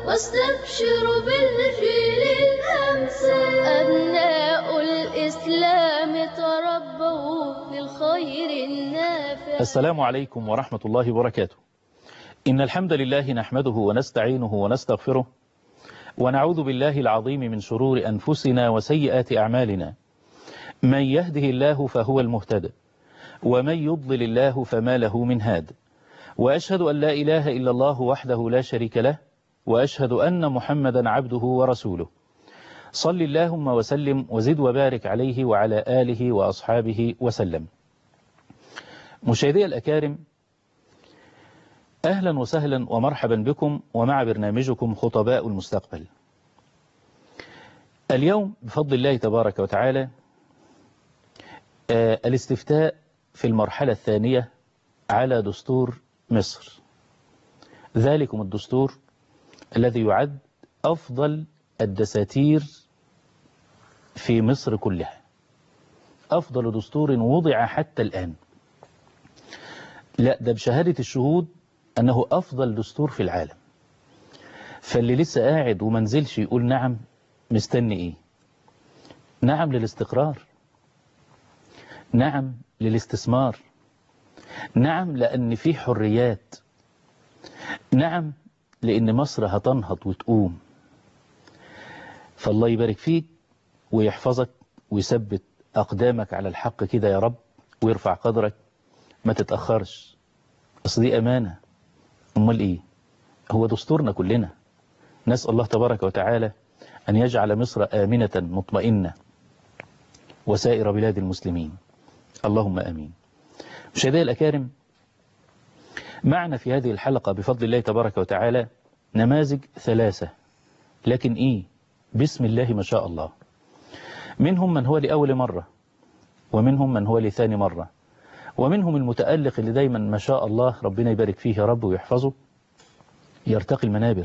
واستبشروا بالجيل الأمثل. أبناء الإسلام تربوا للخير النافع. السلام عليكم ورحمة الله وبركاته. إن الحمد لله نحمده ونستعينه ونستغفره ونعوذ بالله العظيم من شرور أنفسنا وسيئات أعمالنا. من يهده الله فهو المهتد ومن يضلل الله فما له من هاد. وأشهد أن لا إله إلا الله وحده لا شريك له، وأشهد أن محمدا عبده ورسوله. صل اللهم وسلم وزد وبارك عليه وعلى آله وأصحابه وسلم. مشاهدي الأكارم، أهلا وسهلا ومرحبا بكم ومع برنامجكم خطباء المستقبل. اليوم بفضل الله تبارك وتعالى الاستفتاء في المرحلة الثانية على دستور مصر، ذلكم الدستور الذي يعد أفضل الدساتير في مصر كلها، أفضل دستور وضع حتى الآن. لا، ده بشهادة الشهود أنه أفضل دستور في العالم. فاللي لسه قاعد ومنزلش يقول نعم، مستني إيه؟ نعم للاستقرار، نعم للاستثمار، نعم لأن في حريات، نعم لأن مصر هتنهض وتقوم. فالله يبارك فيك ويحفظك ويثبت أقدامك على الحق كده يا رب، ويرفع قدرك. ما تتأخرش، أصل دي أمانة. أمال إيه؟ هو دستورنا كلنا. نسأل الله تبارك وتعالى أن يجعل مصر آمنة مطمئنة وسائر بلاد المسلمين، اللهم آمين. مشاهدي الأكارم، معنا في هذه الحلقة بفضل الله تبارك وتعالى نماذج ثلاثة، لكن إيه؟ بسم الله ما شاء الله. منهم من هو لأول مرة، ومنهم من هو لثاني مرة، ومنهم المتألق اللي دايما ما شاء الله ربنا يبارك فيه يا رب ويحفظه يرتقي المنابر.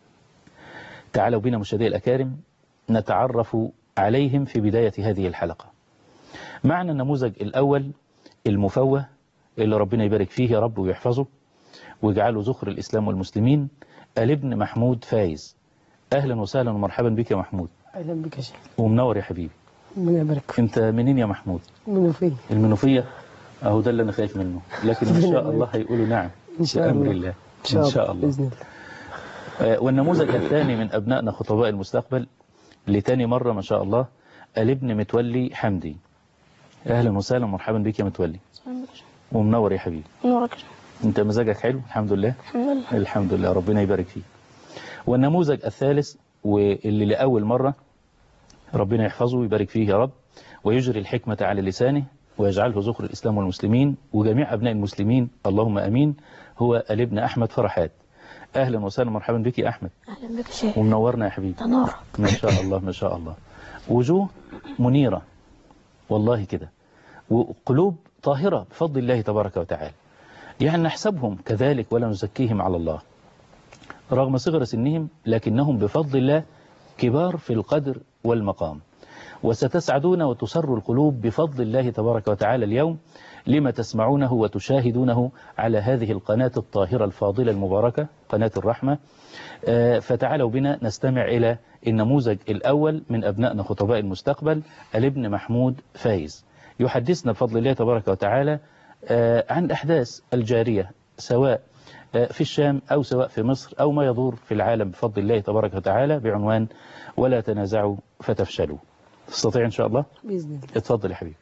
تعالوا بنا مشاهدي الأكارم نتعرف عليهم في بداية هذه الحلقة. معنا النموذج الأول المفوه اللي ربنا يبارك فيه يا رب ويحفظه ويجعله ذخر الإسلام والمسلمين، الابن محمود فايز. أهلا وسهلا ومرحبا بك يا محمود. أهلا بك يا شيخ. ومنور يا حبيبي. ربنا يبارك فيك. أنت منين يا محمود؟ المنوفية. المنوفية؟ أهو ده اللي أنا خايف منه، لكن إن شاء الله هيقولوا نعم إن شاء الله بأمر الله. إن شاء الله بإذن الله. والنموذج الثاني من أبنائنا خطباء المستقبل لتاني مرة ما شاء الله، الابن متولي حمدي. أهلا وسهلا ومرحبا بك يا متولي. ومنور يا حبيبي. نورك. أنت مزاجك حلو الحمد لله. الحمد لله. الحمد لله، ربنا يبارك فيك. والنموذج الثالث واللي لأول مرة ربنا يحفظه ويبارك فيه يا رب ويجري الحكمة على لسانه ويجعله ذخر الإسلام والمسلمين وجميع أبناء المسلمين، اللهم أمين، هو الابن أحمد فرحات. أهلا وسهلا مرحبا بك يا أحمد. أهلا بك شيخ. ومنورنا يا حبيبي. تنورك. ما شاء الله ما شاء الله. وجوه منيرة والله كده، وقلوب طاهرة بفضل الله تبارك وتعالى. يعني نحسبهم كذلك ولا نزكيهم على الله رغم صغر سنهم، لكنهم بفضل الله كبار في القدر والمقام. وستسعدون وتسر القلوب بفضل الله تبارك وتعالى اليوم لما تسمعونه وتشاهدونه على هذه القناة الطاهرة الفاضلة المباركة، قناة الرحمة. فتعالوا بنا نستمع إلى النموذج الأول من أبنائنا خطباء المستقبل، الابن محمود فايز، يحدثنا بفضل الله تبارك وتعالى عن الأحداث الجارية سواء في الشام أو سواء في مصر أو ما يدور في العالم بفضل الله تبارك وتعالى بعنوان ولا تنازعوا فتفشلوا. تستطيع إن شاء الله؟ بإذن الله. اتفضل يا حبيبي.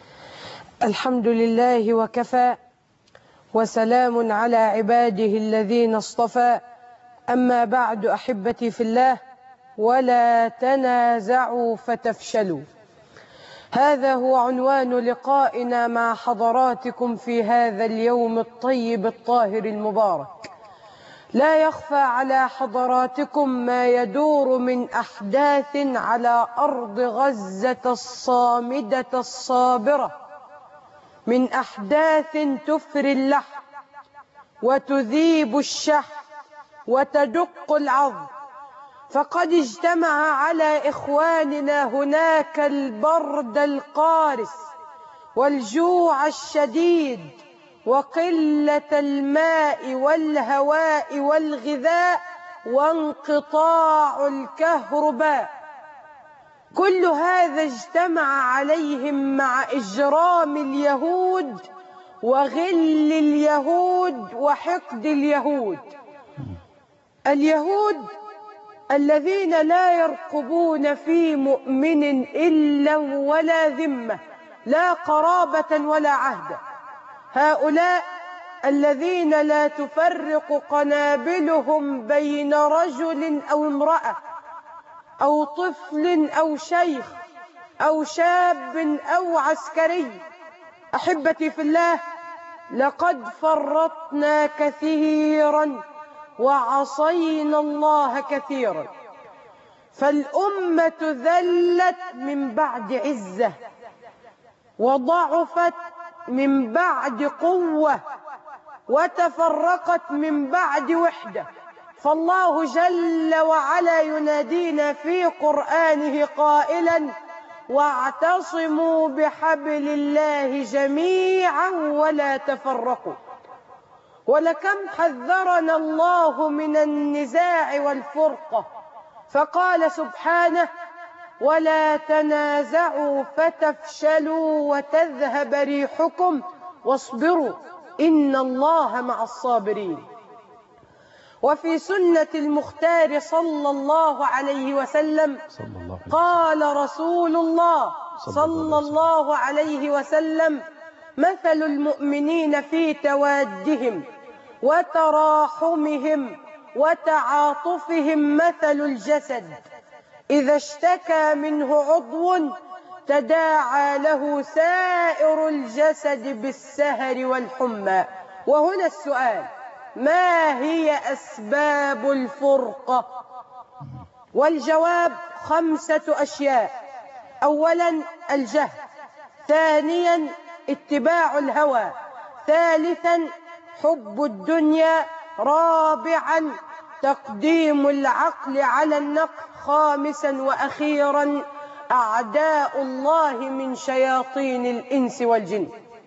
الحمد لله وكفى وسلام على عباده الذين اصطفى. أما بعد أحبتي في الله، ولا تنازعوا فتفشلوا. هذا هو عنوان لقائنا مع حضراتكم في هذا اليوم الطيب الطاهر المبارك. لا يخفى على حضراتكم ما يدور من أحداث على أرض غزة الصامدة الصابرة، من أحداث تثري اللحم وتذيب الشح وتدق العظم. فقد اجتمع على إخواننا هناك البرد القارس والجوع الشديد وقلة الماء والهواء والغذاء وانقطاع الكهرباء. كل هذا اجتمع عليهم مع إجرام اليهود وغل اليهود وحقد اليهود. اليهود الذين لا يرقبون في مؤمن إلا ولا ذمة، لا قرابة ولا عهد. هؤلاء الذين لا تفرق قنابلهم بين رجل أو امرأة أو طفل أو شيخ أو شاب أو عسكري. أحبتي في الله، لقد فرطنا كثيرا وعصينا الله كثيرا، فالأمة ذلت من بعد عزة وضعفت من بعد قوة وتفرقت من بعد وحدة. فالله جل وعلا ينادينا في قرآنه قائلا: واعتصموا بحبل الله جميعا ولا تفرقوا. ولكم حذرنا الله من النزاع والفرقة، فقال سبحانه: ولا تنازعوا فتفشلوا وتذهب ريحكم واصبروا إن الله مع الصابرين. وفي سنة المختار صلى الله عليه وسلم قال رسول الله صلى الله عليه وسلم: مثل المؤمنين في توادهم وتراحمهم وتعاطفهم مثل الجسد إذا اشتكى منه عضو تداعى له سائر الجسد بالسهر والحمى. وهنا السؤال: ما هي أسباب الفرقة؟ والجواب 5 أشياء. أولا الجهل، ثانيا اتباع الهوى، ثالثا حب الدنيا، رابعا تقديم العقل على النقل، خامسا وأخيرا أعداء الله من شياطين الإنس والجن.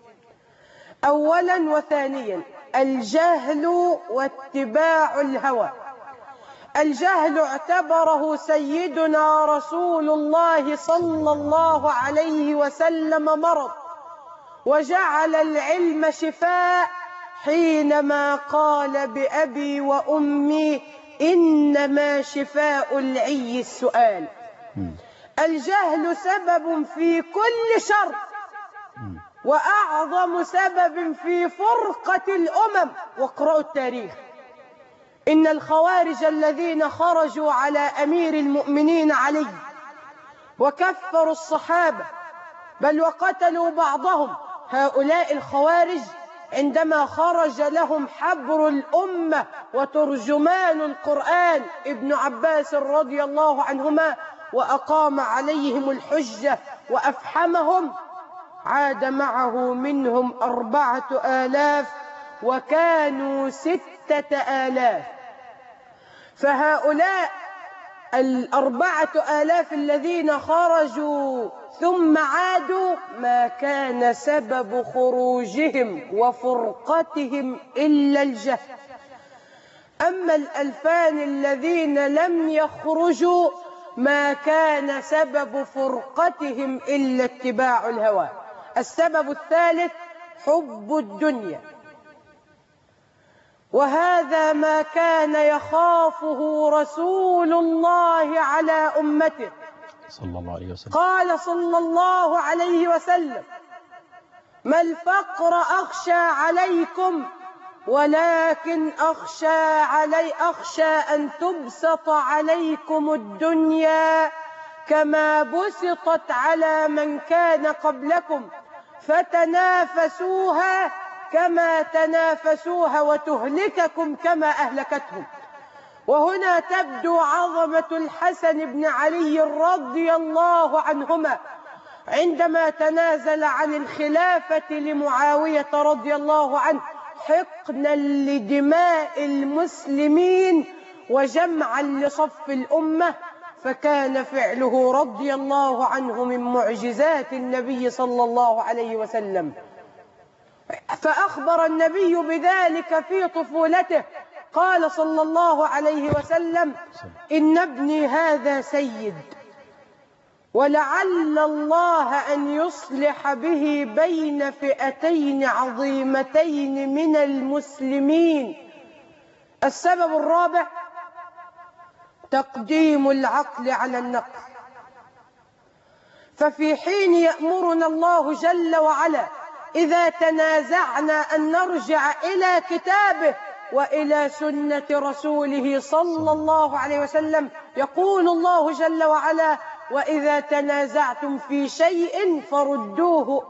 أولا وثانيا الجهل واتباع الهوى. الجهل اعتبره سيدنا رسول الله صلى الله عليه وسلم مرض، وجعل العلم شفاء حينما قال بأبي وأمي: إنما شفاء العي السؤال. الجهل سبب في كل شر، وأعظم سبب في فرقة الأمم. واقرأوا التاريخ، إن الخوارج الذين خرجوا على أمير المؤمنين علي وكفروا الصحابة بل وقتلوا بعضهم، هؤلاء الخوارج عندما خرج لهم حبر الأمة وترجمان القرآن ابن عباس رضي الله عنهما وأقام عليهم الحجة وأفحمهم، عاد معه منهم 4000 وكانوا 6000. فهؤلاء 4000 الذين خرجوا ثم عادوا ما كان سبب خروجهم وفرقتهم إلا الجهل. أما 2000 الذين لم يخرجوا ما كان سبب فرقتهم إلا اتباع الهوى. السبب الثالث حب الدنيا، وهذا ما كان يخافه رسول الله على أمته صلى الله عليه وسلم. أخشى صلى الله عليه وسلم: ما الفقر أخشى عليكم ولكن أخشى أن تبسط عليكم الدنيا كما بسطت على من كان قبلكم فتنافسوها كما تنافسوها وتهلككم كما أهلكتهم. وهنا تبدو عظمة الحسن بن علي رضي الله عنهما عندما تنازل عن الخلافة لمعاوية رضي الله عنه حقنا لدماء المسلمين وجمعا لصف الأمة، فكان فعله رضي الله عنه من معجزات النبي صلى الله عليه وسلم. فأخبر النبي بذلك في طفولته قال صلى الله عليه وسلم: إن ابني هذا سيد، ولعل الله أن يصلح به بين فئتين عظيمتين من المسلمين. السبب الرابع: تقديم العقل على النقل. ففي حين يأمرنا الله جل وعلا إذا تنازعنا أن نرجع إلى كتابه وإلى سنة رسوله صلى الله عليه وسلم، يقول الله جل وعلا: وإذا تنازعتم في شيء فردوه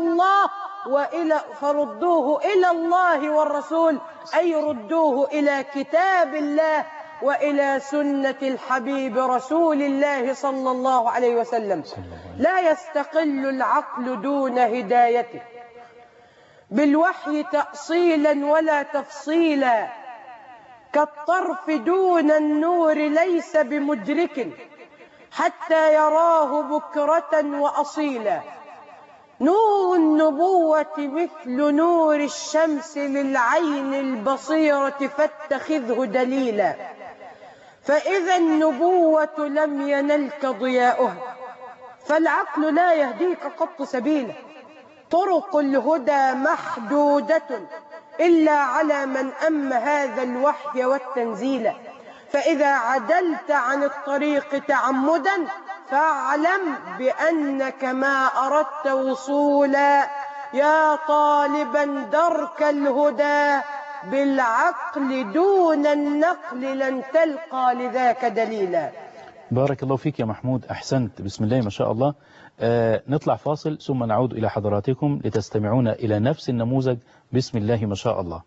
إلى الله والرسول، أي ردوه إلى كتاب الله وإلى سنة الحبيب رسول الله صلى الله عليه وسلم. لا يستقل العقل دون هدايته بالوحي تأصيلا ولا تفصيلا، كالطرف دون النور ليس بمدرك حتى يراه بكرة وأصيلا. نور النبوة مثل نور الشمس للعين البصيرة فاتخذه دليلا، فإذا النبوة لم ينلك ضياؤها فالعقل لا يهديك قط سبيلا. طرق الهدى محدودة إلا على من أم هذا الوحي والتنزيل، فإذا عدلت عن الطريق تعمدا فاعلم بأنك ما أردت وصولا. يا طالبا درك الهدى بالعقل دون النقل لن تلقى لذاك دليلا. بارك الله فيك يا محمود، أحسنت، بسم الله ما شاء الله. نطلع فاصل ثم نعود إلى حضراتكم لتستمعون إلى نفس النموذج. بسم الله ما شاء الله.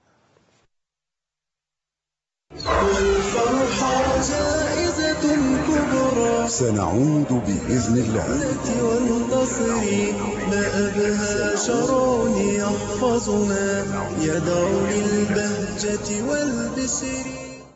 والفرحة جائزة كبرى سنعود بإذن الله. والنصر ما أبهى شرع يحفظنا يدعو للبهجة والبشر.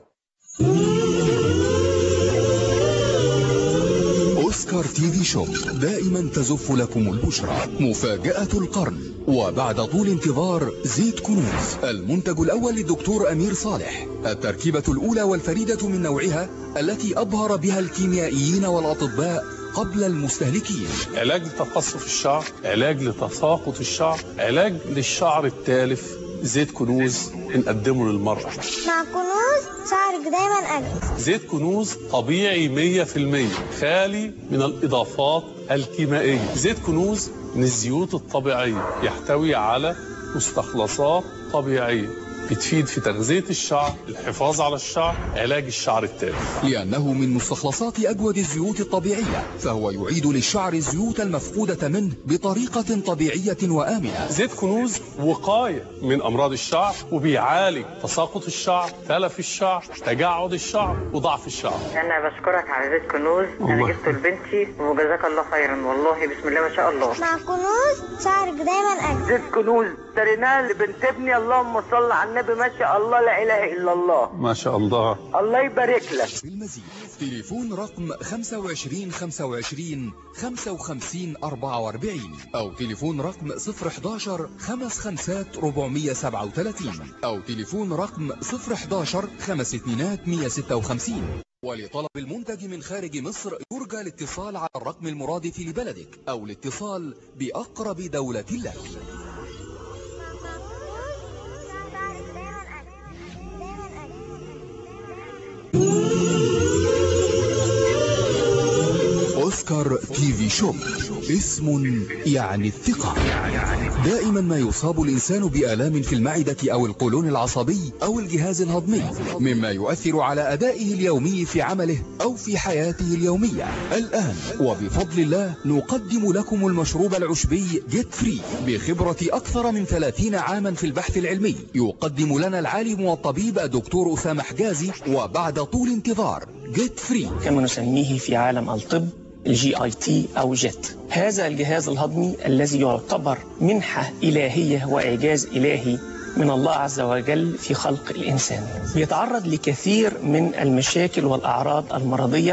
أوسكار تي في شوب دائما تزف لكم البشرى. مفاجأة القرن، وبعد طول انتظار زيت كنوز، المنتج الأول للدكتور أمير صالح، التركيبة الأولى والفريدة من نوعها التي أبهر بها الكيميائيين والأطباء قبل المستهلكين. علاج لتقصف الشعر، علاج لتساقط الشعر، علاج للشعر التالف. زيت كنوز بنقدمه للمرأة. مع كنوز شعرك دايما أجمل. زيت كنوز طبيعي 100%، خالي من الإضافات الكيميائية. زيت كنوز من الزيوت الطبيعية، يحتوي على مستخلصات طبيعية بتفيد في تغذية الشعر، الحفاظ على الشعر، علاج الشعر التالف. لأنه من مستخلصات أجود الزيوت الطبيعية، فهو يعيد للشعر الزيوت المفقودة منه بطريقة طبيعية وآمنة. زيت كنوز وقاية من أمراض الشعر، وبيعالج تساقط الشعر، تلف الشعر، تجعد الشعر، وضعف الشعر. أنا بشكرك على زيت كنوز، أنا جبته لبنتي وجزاك الله خيرا، والله بسم الله ما شاء الله. مع كنوز شعرك دايما أجمل. زيت كنوز اشتريناه لبنت ابني، اللهم صل على النبي، ما شاء الله، لا إله إلا الله، ما شاء الله، الله يبارك لك. بالمزيد تليفون رقم 25 25 55 44 أو تليفون رقم 011 55 437 أو تليفون رقم 011 52 156. ولطلب المنتج من خارج مصر يرجى الاتصال على الرقم المرادف لبلدك أو الاتصال بأقرب دولة لك. أوسكار تي في شوب، اسم يعني الثقة. دائما ما يصاب الإنسان بآلام في المعدة أو القولون العصبي أو الجهاز الهضمي، مما يؤثر على أدائه اليومي في عمله أو في حياته اليومية. الآن وبفضل الله نقدم لكم المشروب العشبي جيت فري بخبرة أكثر من 30 عاما في البحث العلمي. يقدم لنا العالم والطبيب الدكتور أسامة حجازي، وبعد طول انتظار جيت فري كما نسميه في عالم الطب الGIT أو جيت. هذا الجهاز الهضمي الذي يعتبر منحة إلهية وإعجاز إلهي من الله عز وجل في خلق الإنسان، يتعرض لكثير من المشاكل والأعراض المرضية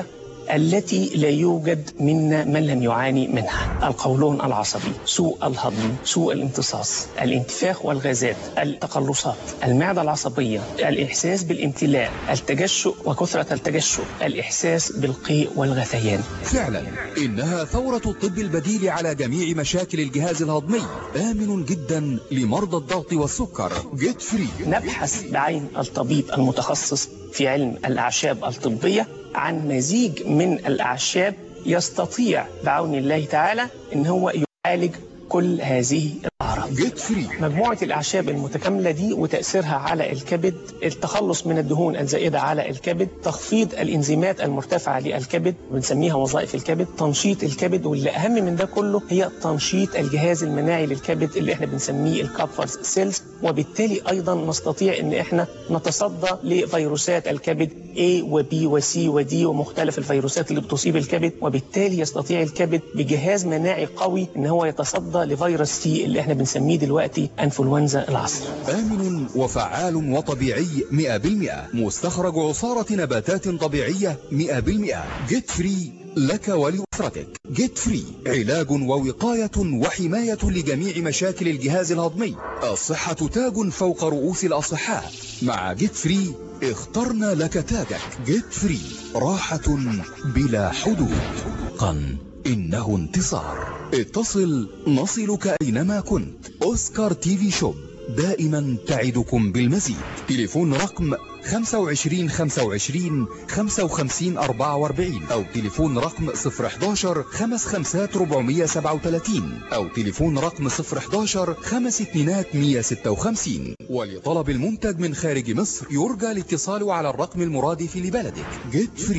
التي لا يوجد منا من لم يعاني منها: القولون العصبي، سوء الهضم، سوء الامتصاص، الانتفاخ والغازات، التقلصات، المعدة العصبية، الإحساس بالامتلاء، التجشؤ وكثرة التجشؤ، الإحساس بالقيء والغثيان. فعلا إنها ثورة الطب البديل على جميع مشاكل الجهاز الهضمي، آمن جدا لمرضى الضغط والسكر. جيت فري. نبحث بعين الطبيب المتخصص في علم الأعشاب الطبية عن مزيج من الأعشاب يستطيع بعون الله تعالى إن هو يعالج كل هذه الأعراض. جيت فري. مجموعة الأعشاب المتكاملة دي وتأثيرها على الكبد، التخلص من الدهون الزائدة على الكبد، تخفيض الإنزيمات المرتفعة للكبد بنسميها وظائف الكبد، تنشيط الكبد، واللي أهم من ده كله هي تنشيط الجهاز المناعي للكبد اللي احنا بنسميه الكابفرز سيلز، وبالتالي أيضا نستطيع إن احنا نتصدى لفيروسات الكبد A و B و C و D ومختلف الفيروسات اللي بتصيب الكبد، وبالتالي يستطيع الكبد بجهاز مناعي قوي إن هو يتصدى لفيروس سي اللي احنا بنسميه دلوقتي انفلونزا العصر. آمن وفعال وطبيعي 100%، مستخرج عصارة نباتات طبيعية 100%. جيت فري لك ولأسرتك. جيت فري علاج ووقاية وحماية لجميع مشاكل الجهاز الهضمي. الصحة تاج فوق رؤوس الأصحاء. مع جيت فري اخترنا لك تاجك. جيت فري راحة بلا حدود. إنه انتصار. اتصل نصلك أينما كنت. أوسكار تي في شوب دائما تعدكم بالمزيد. تليفون رقم 25 25 55 44 أو تليفون رقم 011 55 437 أو تليفون رقم 011 52 156. ولطلب المنتج من خارج مصر يرجى الاتصال على الرقم المرادف لبلدك. جيت فري.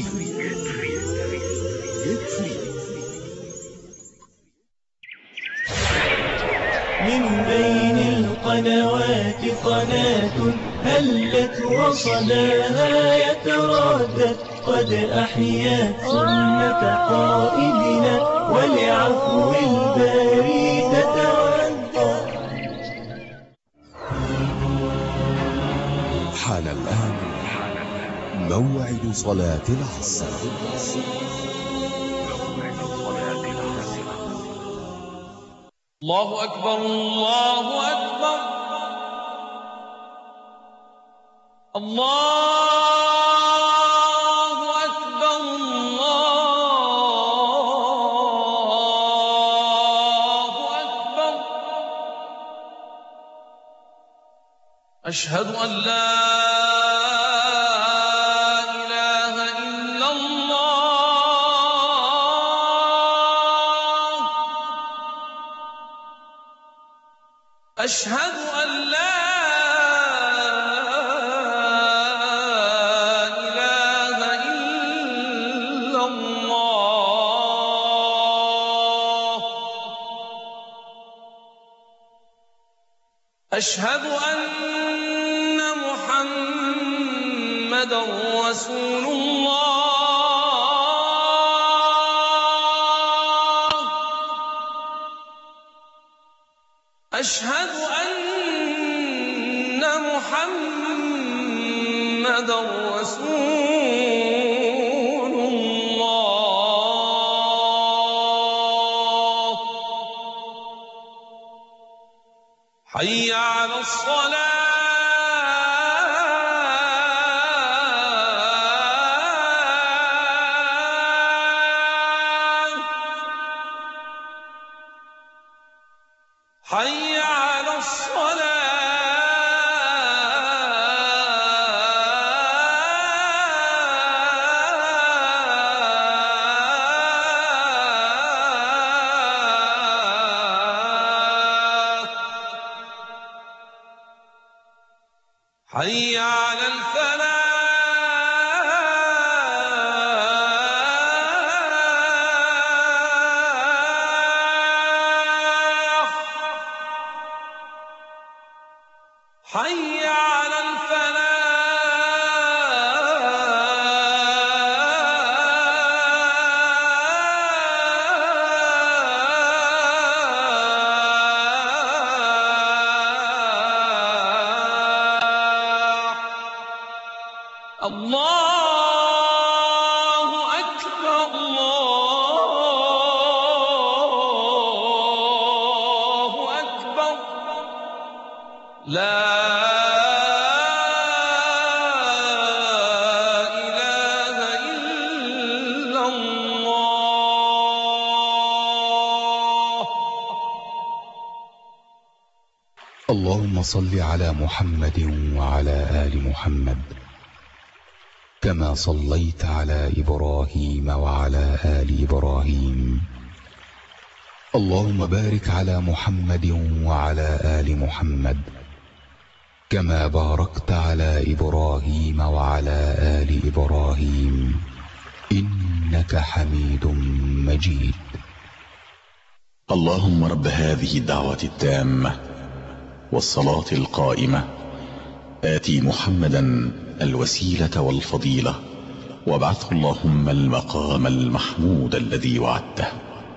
جيت فري. من بين القنوات قناة هلت وصداها يتردد، قد أحيت سنة قائدنا ولعفو الباري تتودد. حان الآن موعد صلاة العصر. الله أكبر الله أكبر الله أكبر الله أكبر. أشهد أن لا إله إلا الله. أشهد أن لا إله إلا الله. أشهد أن محمدًا رسول الله. أشهد أن محمدًا رسول الله. حي على الصلاة. حي على الصلاة. حي على الفلاح. حي على الفلاح. الله أكبر اللهم صل على محمد وعلى آل محمد كما صليت على إبراهيم وعلى آل إبراهيم. اللهم بارك على محمد وعلى آل محمد كما باركت على إبراهيم وعلى آل إبراهيم إنك حميد مجيد. اللهم رب هذه الدعوة التامة والصلاة القائمة آتي محمدا الوسيلة والفضيلة وابعثه اللهم المقام المحمود الذي وعدته.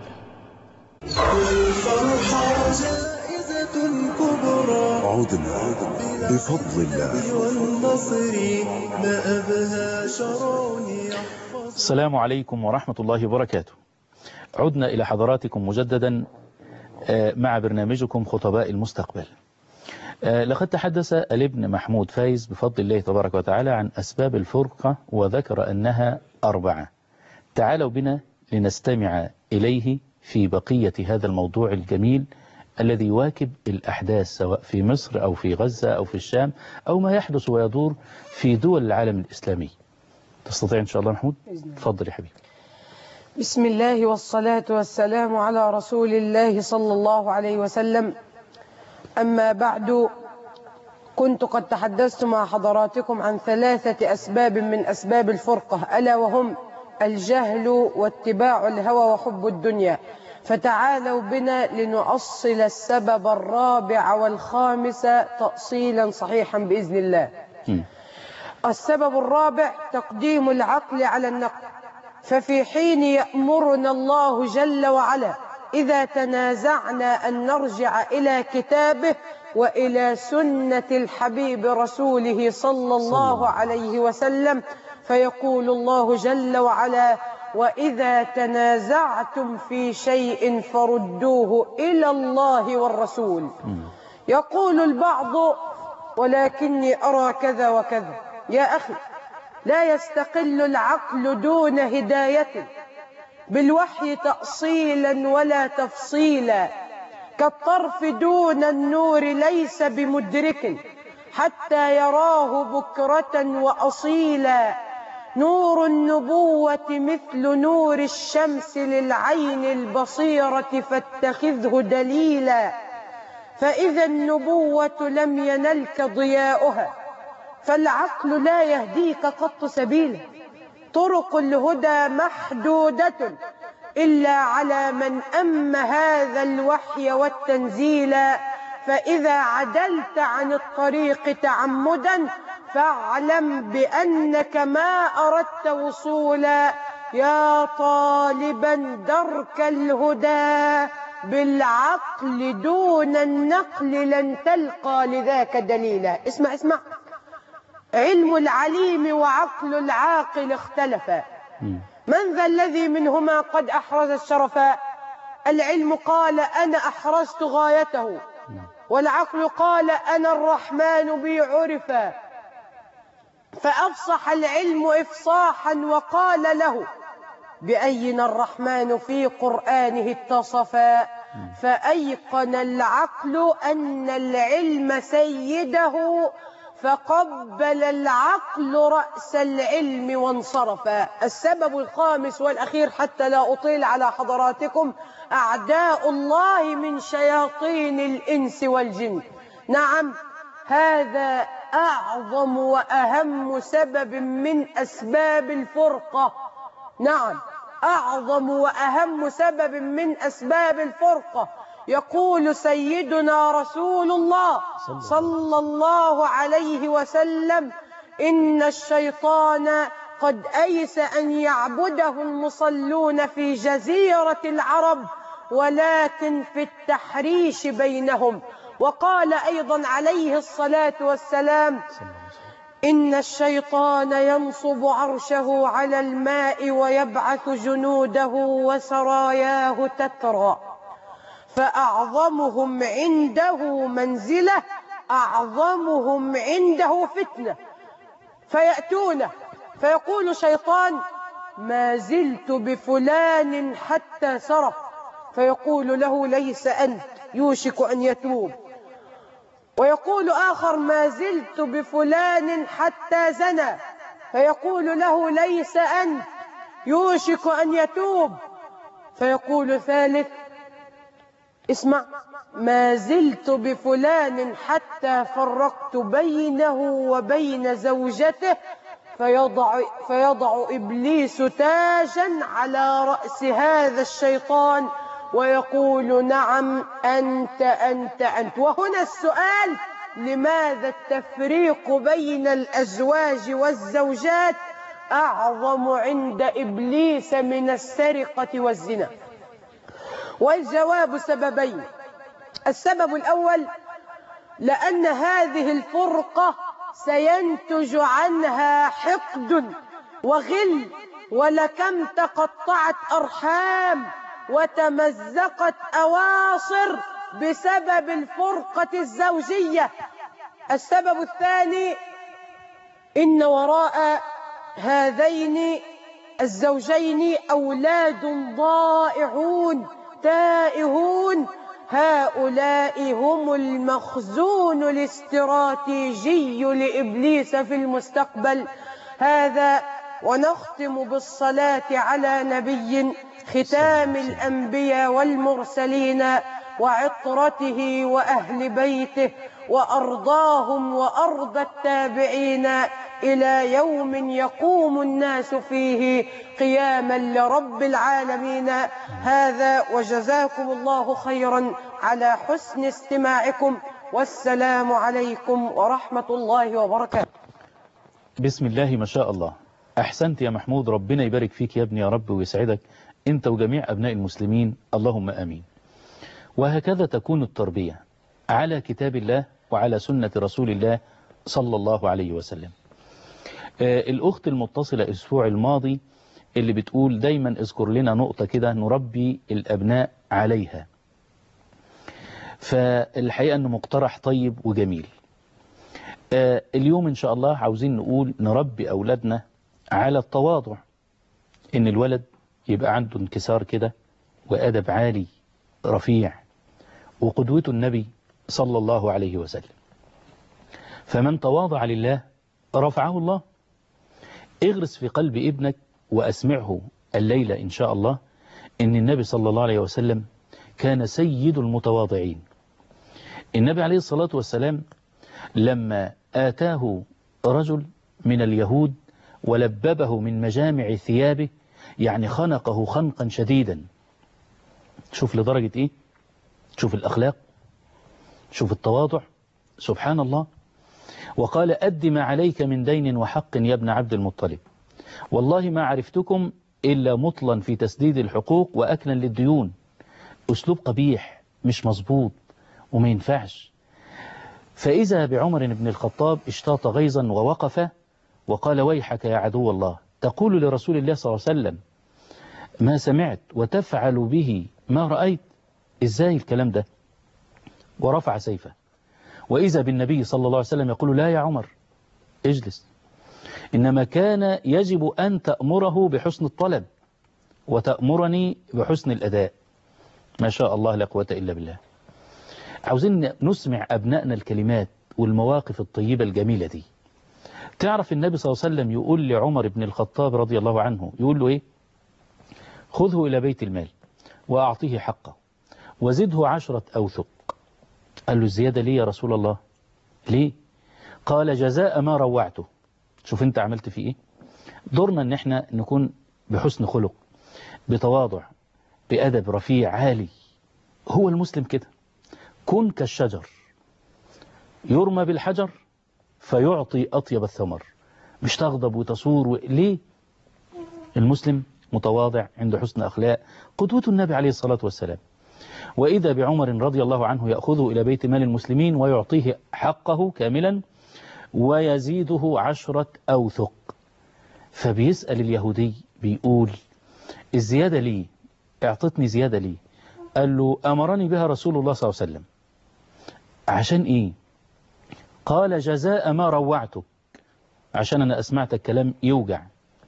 والفرحة جائزة كبرى عدنا بفضل الله والنصر ما أبهى شرعي. السلام عليكم ورحمة الله وبركاته. عدنا إلى حضراتكم مجددا مع برنامجكم خطباء المستقبل. لقد تحدث الابن محمود فايز بفضل الله تبارك وتعالى عن أسباب الفرقة وذكر أنها 4. تعالوا بنا لنستمع إليه في بقية هذا الموضوع الجميل الذي يواكب الأحداث سواء في مصر أو في غزة أو في الشام أو ما يحدث ويدور في دول العالم الإسلامي. تستطيع إن شاء الله محمود؟ تفضل يا حبيبي. بسم الله والصلاة والسلام على رسول الله صلى الله عليه وسلم. أما بعد، كنت قد تحدثت مع حضراتكم عن 3 أسباب من أسباب الفرقة، ألا وهم الجهل واتباع الهوى وحب الدنيا. فتعالوا بنا لنؤصل السبب الرابع والخامس تأصيلا صحيحا بإذن الله. السبب الرابع تقديم العقل على النقل. ففي حين يأمرنا الله جل وعلا إذا تنازعنا أن نرجع إلى كتابه وإلى سنة الحبيب رسوله صلى الله عليه وسلم، فيقول الله جل وعلا: وإذا تنازعتم في شيء فردوه إلى الله والرسول. يقول البعض: ولكني أرى كذا وكذا. يا أخي، لا يستقل العقل دون هداية بالوحي تأصيلا ولا تفصيلا، كالطرف دون النور ليس بمدرك حتى يراه بكرة وأصيلا. نور النبوة مثل نور الشمس للعين البصيرة فاتخذه دليلا. فإذا النبوة لم ينلك ضياؤها فالعقل لا يهديك قط سبيلا. طرق الهدى محدودة إلا على من أم هذا الوحي والتنزيل. فإذا عدلت عن الطريق تعمدا فاعلم بأنك ما أردت وصولا. يا طالبا درك الهدى بالعقل دون النقل لن تلقى لذاك دليلا. اسمع اسمع. علم العليم وعقل العاقل اختلفا، من ذا الذي منهما قد أحرز الشرفا؟ العلم قال أنا أحرزت غايته، والعقل قال أنا الرحمن بي عرفا. فأفصح العلم إفصاحا وقال له بأين الرحمن في قرآنه اتصفا. فأيقن العقل أن العلم سيده فقبل العقل رأس العلم وانصرفا. السبب الخامس والأخير حتى لا أطيل على حضراتكم: أعداء الله من شياطين الإنس والجن. نعم، هذا أعظم وأهم سبب من أسباب الفرقة. نعم، أعظم وأهم سبب من أسباب الفرقة. يقول سيدنا رسول الله صلى الله عليه وسلم: إن الشيطان قد أيس أن يعبده المصلون في جزيرة العرب ولكن في التحريش بينهم. وقال أيضا عليه الصلاة والسلام: إن الشيطان ينصب عرشه على الماء ويبعث جنوده وسراياه تترى، فأعظمهم عنده منزلة أعظمهم عنده فتنة. فيأتونه فيقول شيطان: ما زلت بفلان حتى سرق، فيقول له: ليس أنت، يوشك أن يتوب. ويقول آخر ما زلت بفلان حتى زنى، فيقول له ليس أنت، يوشك أن يتوب. فيقول ثالث اسمع ما زلت بفلان حتى فرقت بينه وبين زوجته، فيضع إبليس تاجا على رأس هذا الشيطان ويقول نعم أنت أنت أنت. وهنا السؤال لماذا التفريق بين الأزواج والزوجات أعظم عند إبليس من السرقة والزنا؟ والجواب سببين. السبب الأول لأن هذه الفرقة سينتج عنها حقد وغل، ولكم تقطعت أرحام وتمزقت أواصر بسبب الفرقة الزوجية. السبب الثاني إن وراء هذين الزوجين أولاد ضائعون تائهون، هؤلاء هم المخزون الاستراتيجي لإبليس في المستقبل. هذا ونختم بالصلاة على نبي ختام الأنبياء والمرسلين وعطرته وأهل بيته وأرضاهم وأرض التابعين إلى يوم يقوم الناس فيه قياما لرب العالمين. هذا وجزاكم الله خيرا على حسن استماعكم، والسلام عليكم ورحمة الله وبركاته. بسم الله ما شاء الله. أحسنت يا محمود، ربنا يبارك فيك يا ابني يا رب ويسعدك أنت وجميع أبناء المسلمين، اللهم آمين. وهكذا تكون التربية على كتاب الله وعلى سنة رسول الله صلى الله عليه وسلم. الأخت المتصلة الأسبوع الماضي اللي بتقول دايما اذكر لنا نقطة كده نربي الأبناء عليها، فالحقيقة أنه مقترح طيب وجميل. اليوم إن شاء الله عاوزين نقول نربي أولادنا على التواضع، إن الولد يبقى عنده انكسار كده وأدب عالي رفيع، وقدوته النبي صلى الله عليه وسلم. فمن تواضع لله رفعه الله. اغرس في قلب ابنك وأسمعه الليلة إن شاء الله إن النبي صلى الله عليه وسلم كان سيد المتواضعين. النبي عليه الصلاة والسلام لما آتاه رجل من اليهود ولببه من مجامع ثيابه، يعني خنقه خنقا شديدا. شوف لدرجة إيه؟ شوف الأخلاق، شوف التواضع، سبحان الله. وقال أد ما عليك من دين وحق يا ابن عبد المطلب، والله ما عرفتكم إلا مطلا في تسديد الحقوق وأكلا للديون. أسلوب قبيح مش مظبوط وما ينفعش. فإذا بعمر بن الخطاب اشتاط غيظا ووقف وقال ويحك يا عدو الله تقول لرسول الله صلى الله عليه وسلم ما سمعت وتفعل به ما رأيت، إزاي الكلام ده؟ ورفع سيفه. وإذا بالنبي صلى الله عليه وسلم يقول لا يا عمر اجلس، إنما كان يجب أن تأمره بحسن الطلب وتأمرني بحسن الأداء. ما شاء الله لا قوة إلا بالله. عاوزين نسمع أبنائنا الكلمات والمواقف الطيبة الجميلة دي. تعرف النبي صلى الله عليه وسلم يقول لعمر بن الخطاب رضي الله عنه، يقول له إيه؟ خذه إلى بيت المال وأعطيه حقه وزده 10 أوثق. قال له الزيادة ليه يا رسول الله؟ ليه؟ قال جزاء ما روعته. شوف انت عملت فيه ايه؟ دورنا ان احنا نكون بحسن خلق، بتواضع، بأدب رفيع عالي. هو المسلم كده، كن كالشجر يرمى بالحجر فيعطي أطيب الثمر. مش تغضب وتصور ليه؟ المسلم متواضع عنده حسن أخلاق، قدوة النبي عليه الصلاة والسلام. وإذا بعمر رضي الله عنه يأخذه إلى بيت مال المسلمين ويعطيه حقه كاملا ويزيده 10 أوثق. فبيسأل اليهودي بيقول الزيادة ليه؟ اعطتني زيادة ليه؟ قال له أمرني بها رسول الله صلى الله عليه وسلم. عشان إيه؟ قال جزاء ما روعتك، عشان أنا أسمعت الكلام يوجع.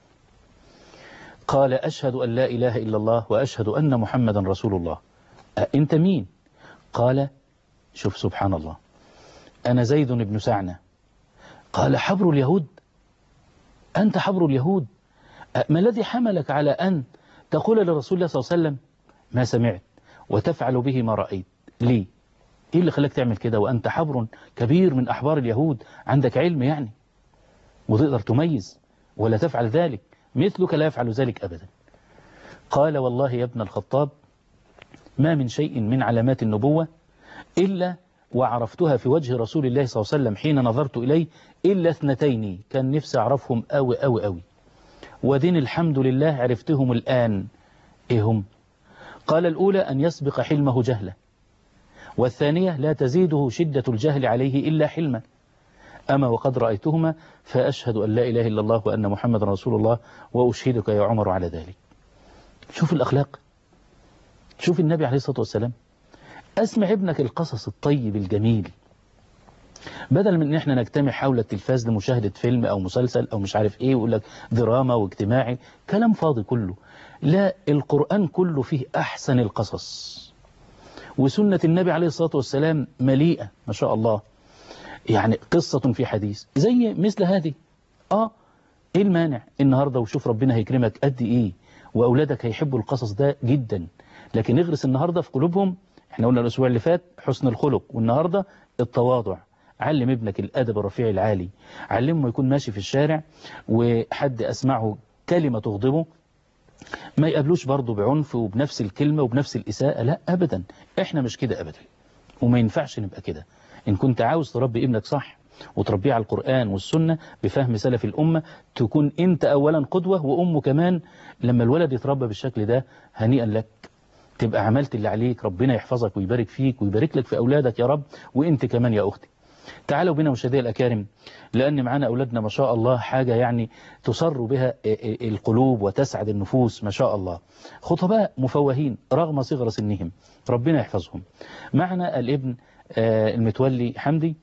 قال أشهد أن لا إله إلا الله وأشهد أن محمدا رسول الله. أنت مين؟ قال شوف سبحان الله، أنا زيد بن سعنة. قال حبر اليهود؟ أنت حبر اليهود؟ ما الذي حملك على أن تقول لرسول الله صلى الله عليه وسلم ما سمعت وتفعل به ما رأيت؟ ليه؟ إيه اللي خلاك تعمل كده وأنت حبر كبير من أحبار اليهود، عندك علم يعني وتقدر تميز، ولا تفعل ذلك؟ مثلك لا يفعل ذلك أبدا. قال والله يا ابن الخطاب ما من شيء من علامات النبوة إلا وعرفتها في وجه رسول الله صلى الله عليه وسلم حين نظرت إليه إلا اثنتين كان نفسي أعرفهم أوي أوي أوي، ودين الحمد لله عرفتهم الآن. إيه هم؟ قال الأولى أن يسبق حلمه جهله، والثانية لا تزيده شدة الجهل عليه إلا حلما. أما وقد رأيتهما فأشهد أن لا إله إلا الله وأن محمد رسول الله وأشهدك يا عمر على ذلك. شوف الأخلاق، شوف النبي عليه الصلاة والسلام. أسمع ابنك القصص الطيب الجميل، بدل من ان احنا نجتمع حول التلفاز لمشاهدة فيلم او مسلسل او مش عارف ايه ويقول لك دراما واجتماعي، كلام فاضي كله. لا، القرآن كله فيه احسن القصص، وسنة النبي عليه الصلاة والسلام مليئة ما شاء الله، يعني قصة في حديث زي مثل هذه. ايه المانع النهاردة؟ وشوف ربنا هيكرمك قد ايه، واولادك هيحبوا القصص ده جدا. لكن اغرس النهاردة في قلوبهم، احنا قلنا الاسبوع اللي فات حسن الخلق، والنهاردة التواضع. علم ابنك الأدب الرفيع العالي، علمه يكون ماشي في الشارع وحد أسمعه كلمة تغضبه ما يقابلوش برضه بعنف وبنفس الكلمة وبنفس الإساءة، لا أبدا، احنا مش كده أبدا، وما ينفعش نبقى كده. إن كنت عاوز تربي ابنك صح وتربيه على القرآن والسنة بفهم سلف الأمة، تكون أنت أولا قدوة وأمه كمان. لما الولد يتربى بالشكل ده هنيئا لك، تبقى عملت اللي عليك. ربنا يحفظك ويبارك فيك ويبارك لك في أولادك يا رب، وإنت كمان يا أختي. تعالوا بنا مشاهدينا الأكارم، لأن معانا أولادنا ما شاء الله حاجة يعني تسر بها القلوب وتسعد النفوس ما شاء الله. خطباء مفوهين رغم صغر سنهم، ربنا يحفظهم. معنا الابن المتولي حمدي،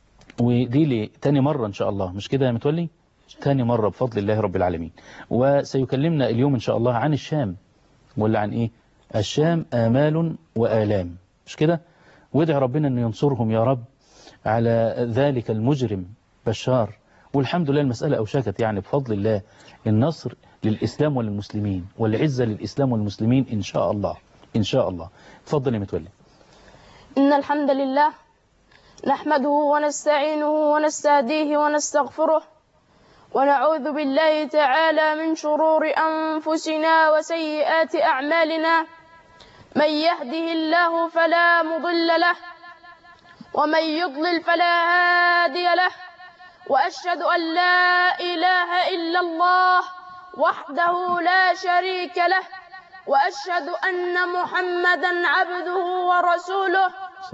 ودي تاني مرة إن شاء الله، مش كده يا متولي؟ تاني مرة بفضل الله رب العالمين. وسيكلمنا اليوم إن شاء الله عن الشام، ولا عن إيه؟ الشام آمال وآلام، مش كده؟ وادعي ربنا أن ينصرهم يا رب على ذلك المجرم بشار. والحمد لله المسألة أوشكت يعني بفضل الله، النصر للإسلام وللمسلمين والعزة للإسلام والمسلمين إن شاء الله إن شاء الله. تفضل يا متولي. إن الحمد لله نحمده ونستعينه ونستهديه ونستغفره، ونعوذ بالله تعالى من شرور أنفسنا وسيئات أعمالنا. من يهده الله فلا مضل له، ومن يضلل فلا هادي له. وأشهد أن لا إله إلا الله وحده لا شريك له، وأشهد أن محمدا عبده ورسوله.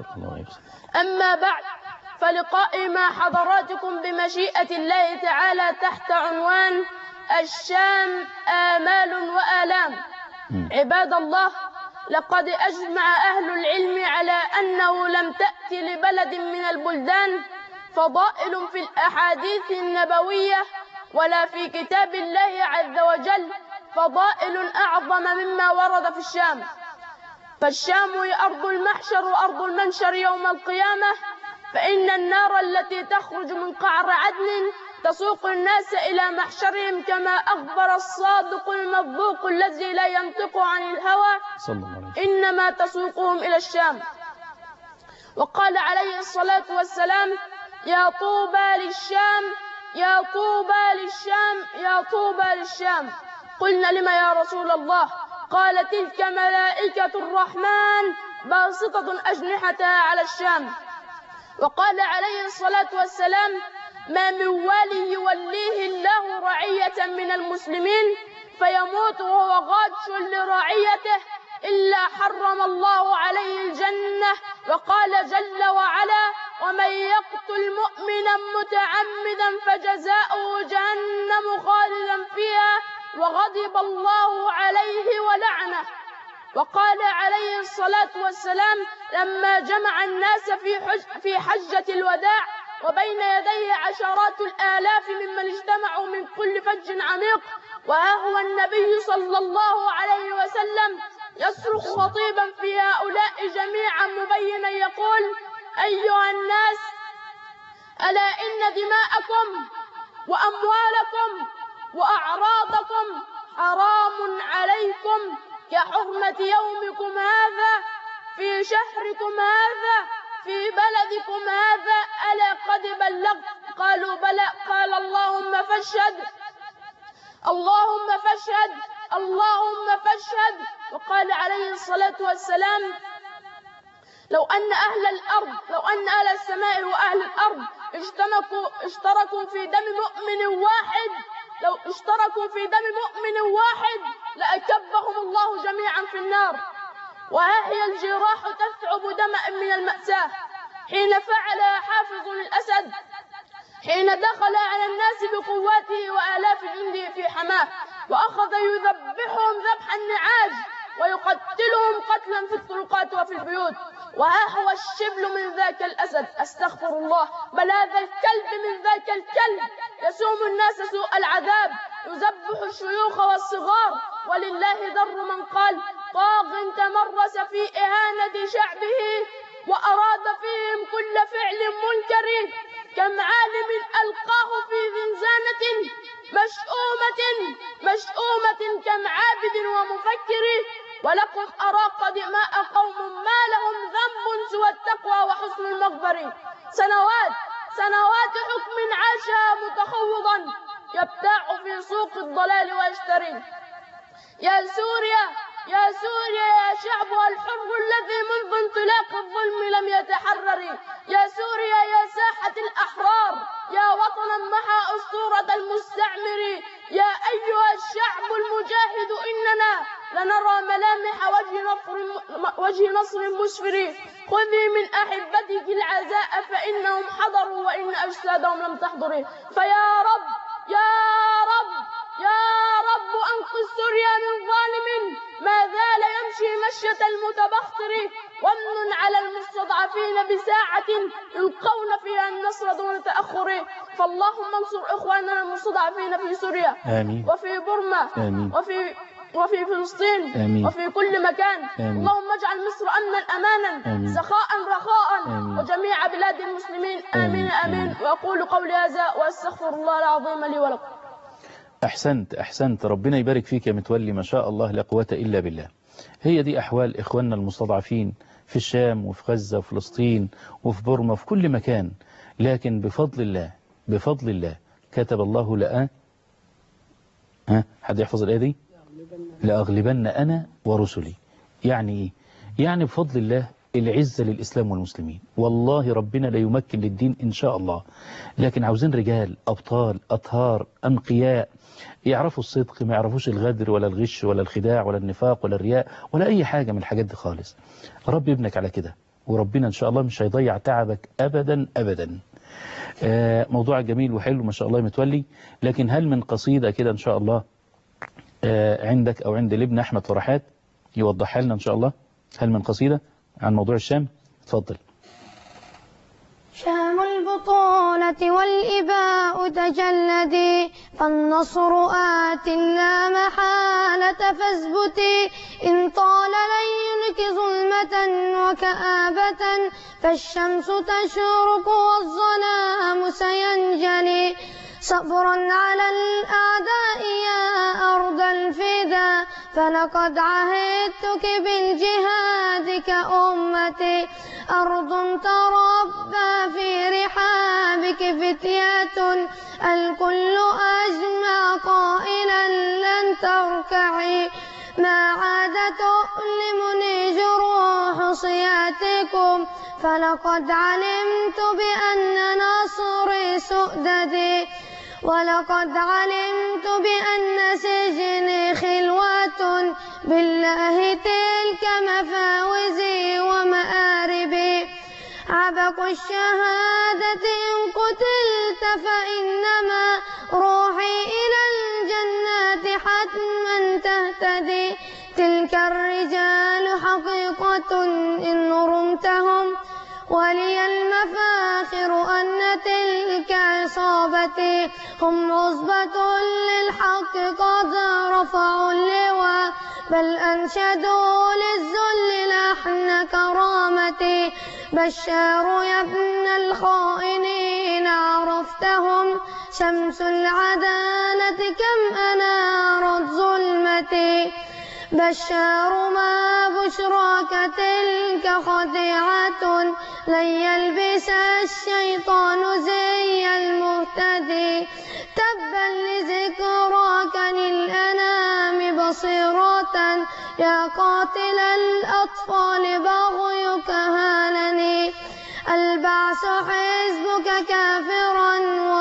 أما بعد، فلقائي مع حضراتكم بمشيئة الله تعالى تحت عنوان الشام آمال وآلام. عباد الله، لقد أجمع أهل العلم على أنه لم تأتي لبلد من البلدان فضائل في الأحاديث النبوية ولا في كتاب الله عز وجل فضائل أعظم مما ورد في الشام. فالشام هي أرض المحشر وأرض المنشر يوم القيامة، فإن النار التي تخرج من قعر عدن تسوق الناس إلى محشرهم، كما أخبر الصادق المصدوق الذي لا ينطق عن الهوى إنما تسوقهم إلى الشام. وقال عليه الصلاة والسلام: يا طوبى للشام، يا طوبى للشام، يا طوبى للشام. قلنا: لما يا رسول الله؟ قال: تلك ملائكة الرحمن باسطة أجنحتها على الشام. وقال عليه الصلاة والسلام: ما من والي يوليه الله رعية من المسلمين فيموت وهو غاش لرعيته إلا حرم الله عليه الجنة. وقال جل وعلا: ومن يقتل مؤمنا متعمدا فجزاؤه جهنم خالدا فيها وغضب الله عليه ولعنه. وقال عليه الصلاة والسلام لما جمع الناس في حجة الوداع وبين يديه عشرات الآلاف ممن اجتمعوا من كل فج عميق، وها هو النبي صلى الله عليه وسلم يصرخ خطيبا في هؤلاء جميعا مبينا يقول: أيها الناس، ألا إن دماءكم وأموالكم وأعراضكم حرام عليكم كحرمة يومكم هذا في شهركم هذا في بلدكم هذا، ألا قد بلغت؟ قالوا بلى. قال اللهم فاشهد، اللهم فاشهد، اللهم فاشهد. وقال عليه الصلاة والسلام لو أن أهل السماء وأهل الأرض اشتركوا في دم مؤمن واحد، لو اشتركوا في دم مؤمن واحد لأكبهم الله جميعا في النار. وها هي الجراح تثعب دمًا من المأساة حين فعل حافظ الأسد حين دخل على الناس بقواته وآلاف جنده في حماه، وأخذ يذبحهم ذبح النعاج ويقتلهم قتلا في الطرقات وفي البيوت. وها هو الشبل من ذاك الأسد، أستغفر الله، بل هذا الكلب من ذاك الكلب يسوم الناس سوء العذاب، يذبح الشيوخ والصغار. ولله در من قال طاغ تمرس في إهانة شعبه وأراد فيهم كل فعل منكر، كم عالم ألقاه في زنزانة مشؤومة كم عابد ومفكر. ولكم أراق دماء قوم ما لهم ذنب سوى التقوى وحسن المغفر. سنوات حكم عاشها متخوضا يبتاع في سوق الضلال ويشتري. يا سوريا يا شعبها الحر الذي منذ انطلاق الظلم لم يتحرر. يا سوريا يا ساحة الأحرار، يا وطنا محى أسطورة المستعمر. يا أيها الشعب المجاهد إننا لنرى ملامح وجه نصر مسفر. خذي من أحبتك العزاء فإنهم حضروا وإن أجسادهم لم تحضر. فيا رب أنقذ سوريا من ظالم ما زال يمشي مشية المتبختر، وامن على المستضعفين بساعة يلقون فيها النصر دون تأخر. فاللهم انصر إخواننا المستضعفين في سوريا آمين. وفي بورما آمين. وفي فلسطين آمين. وفي كل مكان. آمين. اللهم اجعل مصر أمنا أمانا آمين. سخاء رخاء آمين. وجميع بلاد المسلمين. آمين آمين. وأقول قولي هذا وأستغفر الله العظيم لي ولكم. أحسنت. ربنا يبارك فيك يا متولي، ما شاء الله لا قوة إلا بالله. هي دي أحوال إخواننا المستضعفين في الشام وفي غزة وفلسطين وفي بورما وفي كل مكان، لكن بفضل الله كتب الله لأ حد يحفظ الآية دي؟ لأغلبن أنا ورسلي. يعني إيه؟ يعني بفضل الله العزة للإسلام والمسلمين، والله ربنا لا يمكن للدين إن شاء الله، لكن عاوزين رجال أبطال أطهار أنقياء يعرفوا الصدق، ما يعرفوش الغدر ولا الغش ولا الخداع ولا النفاق ولا الرياء ولا أي حاجة من الحاجات دي خالص. رب ابنك على كده، وربنا إن شاء الله مش هيضيع تعبك أبدا أبدا. موضوع جميل وحلو ما شاء الله متولي، لكن هل من قصيدة كده إن شاء الله عندك أو عند الابن أحمد فرحات يوضحها لنا إن شاء الله؟ هل من قصيدة عن موضوع الشام؟ تفضل. شام البطولة والإباء تجلدي، فالنصر آت لا محالة فاثبتي. إن طال ليلك ظلمة وكآبة فالشمس تشرق والظلام سينجلي. صبرا على الأعداء يا أرض الفدا، فلقد عهدتك بالجهاد كأمتي. أرض تربى في رحابك فتيات، الكل أجمع قائلا لن تركعي. ما عاد تؤلمني جروح صياتكم، فلقد علمت بأن نصري سؤددي. ولقد علمت بأن سجني خلوة، بالله تلك مفاوزي ومآربي. عبق الشهادة إن قتلت فإنما روحي إلى الجنات حتما تهتدي. تلك الرجال حقيقة إن رمتهم، ولي المفاخر أن تلك عصابتي. هم عصبة للحق قد رفعوا اللواء، بل أنشدوا للذل لحن كرامتي. بشار يا ابن الخائنين عرفتهم شمس العدالة كم أنارت ظلمتي بشار ما بشراك تلك خديعة لن يلبس الشيطان زي المهتدي تبا لذكراك للأنام بصيرة يا قاتل الأطفال بغيك هانني البعث حزبك كافرا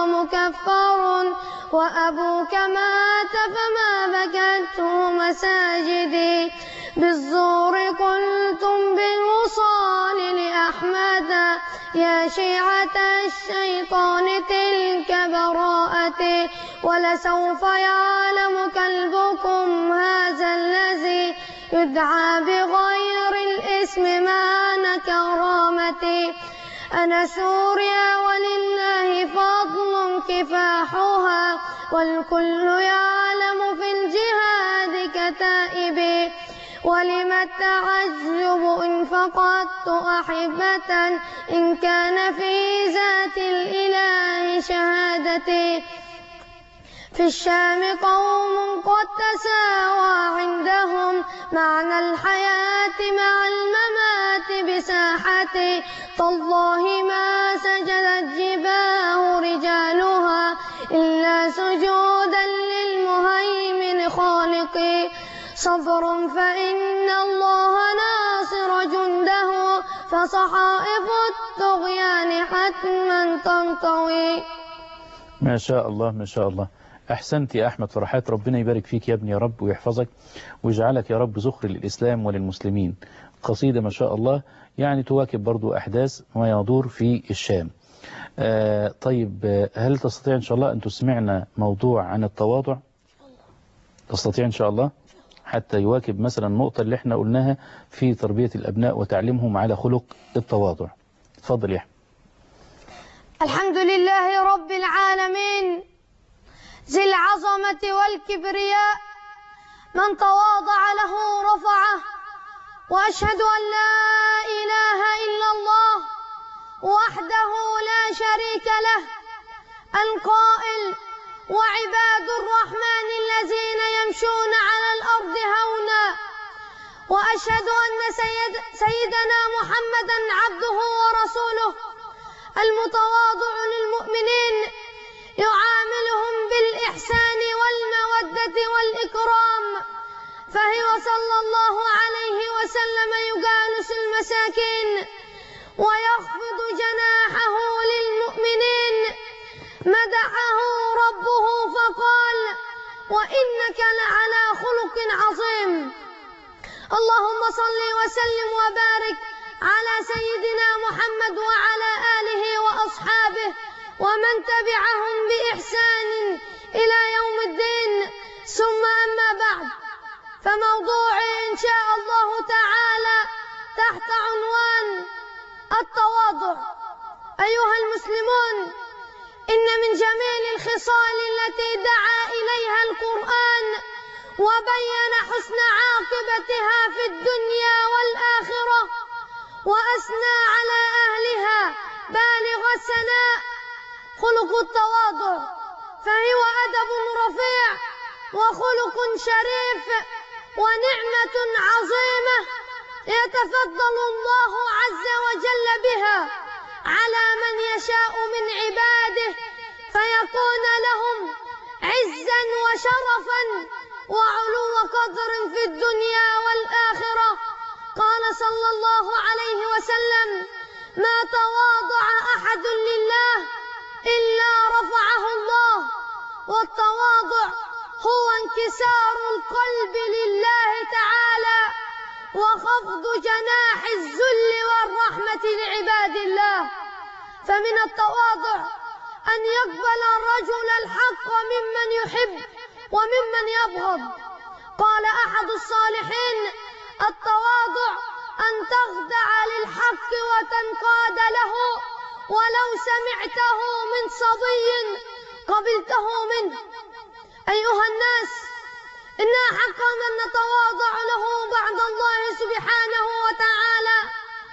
ومكفر وأبوك مات فما بكته مساجدي بالزور قلتم بالوصال لأحمد يا شيعة الشيطان تلك براءتي ولسوف يعلم كلبكم هذا الذي يدعى بغير الاسم مان كرامتي أنا سوريا ولله فضل كفاحها والكل يعلم في الجهاد كتائبي ولم التعجب إن فقدت أحبة إن كان في ذات الإله شهادتي في الشام قوم قد تساوى عندهم معنى الحياة مع الممات بساحتي تالله ما سجدت جباه رجالها إلا سجودا للمهيمن خالقي صبر فإن الله ناصر جنده فصحائف الطغيان حتما تنطوي. ما شاء الله ما شاء الله. أحسنت يا أحمد فرحات، ربنا يبارك فيك يا ابني يا رب ويحفظك ويجعلك يا رب ذخر للإسلام وللمسلمين. قصيدة ما شاء الله يعني تواكب برضو أحداث ما يدور في الشام. طيب هل تستطيع إن شاء الله أن تسمعنا موضوع عن التواضع؟ تستطيع إن شاء الله حتى يواكب مثلا النقطة اللي احنا قلناها في تربية الأبناء وتعليمهم على خلق التواضع. تفضل يا أحمد. الحمد لله رب العالمين ذي العظمة والكبرياء من تواضع له رفعه وأشهد أن لا إله إلا الله وحده لا شريك له القائل وعباد الرحمن الذين يمشون على الأرض هونا وأشهد أن سيدنا محمدا عبده ورسوله المتواضع للمؤمنين يعاملهم بالإحسان والمودة والإكرام فهو صلى الله عليه وسلم يجالس المساكين ويخفض جناحه للمؤمنين مدحه ربه فقال وإنك لعلى خلق عظيم. اللهم صل وسلم وبارك على سيدنا محمد وعلى آله وأصحابه ومن تبعهم بإحسان إلى يوم الدين ثم أما بعد فموضوعي إن شاء الله تعالى تحت عنوان التواضع. أيها المسلمون إن من جميل الخصال التي دعا إليها القرآن وبين حسن عاقبتها في الدنيا والآخرة وأثنى على أهلها بالغ الثناء خلق التواضع فهو أدب رفيع وخلق شريف ونعمة عظيمة يتفضل الله عز وجل بها على من يشاء من عباده فيكون لهم عزا وشرفا وعلو قدر في الدنيا والآخرة. قال صلى الله عليه وسلم ما تواضع أحد لله إلا رفعه الله والتواضع هو انكسار القلب لله تعالى وخفض جناح الذل والرحمة لعباد الله. فمن التواضع أن يقبل الرجل الحق ممن يحب وممن يبغض. قال أحد الصالحين التواضع أن تخضع للحق وتنقاد له ولو سمعته من صبي قبلته منه. أيها الناس إنا حقا أن نتواضع له بعد الله سبحانه وتعالى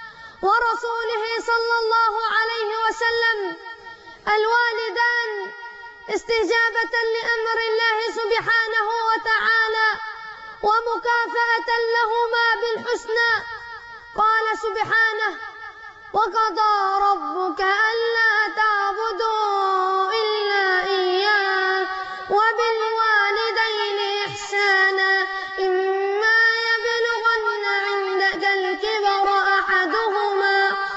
ورسوله صلى الله عليه وسلم. الوالدان استجابة لأمر الله سبحانه وتعالى ومكافأة لهما بالحسنى. قال سبحانه: وقضى ربك ألا تعبدوا إلا إياه وبالوالدين إحسانا إما يبلغن عندك الكبر أحدهما